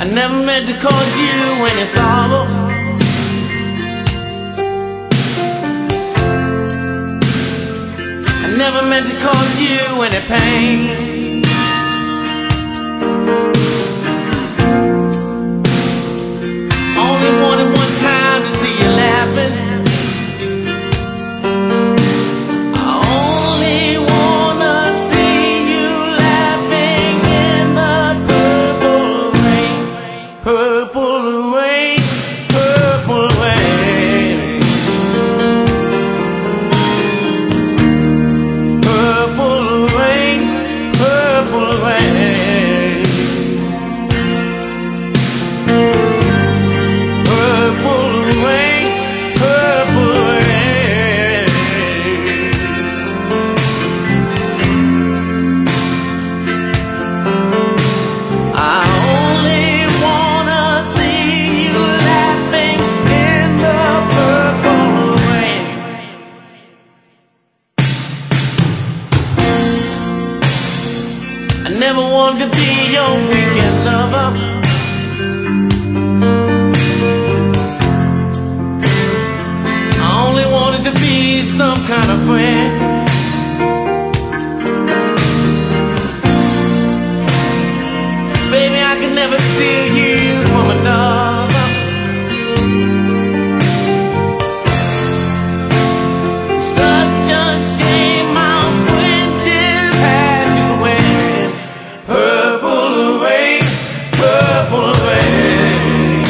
never meant to cause you any sorrow. I never meant to cause you any pain. Only wanted one time to see you laughing. I only wanna see you laughing in the purple rain, purple rain, purple rain, purple rain, purple rain. I never wanted to be your weekend lover. I only wanted to be some kind of friend. Baby, I could never steal you from another. Such a shame our friendship had to end. Purple rain, purple rain,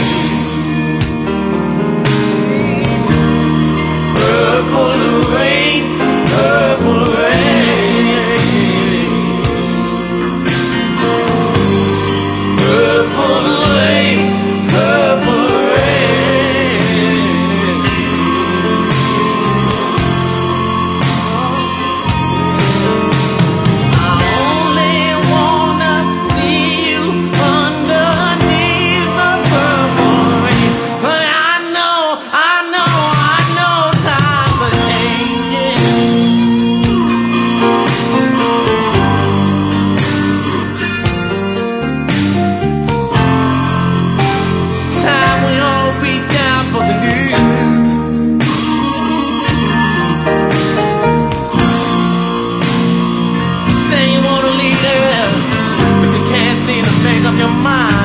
purple rain, purple rain, purple rain, purple rain. I only wanna see you underneath the purple rain, but I know times are changing. It's time we all reach out for the new. Say you wanna leave there, but you can't seem to make up your mind.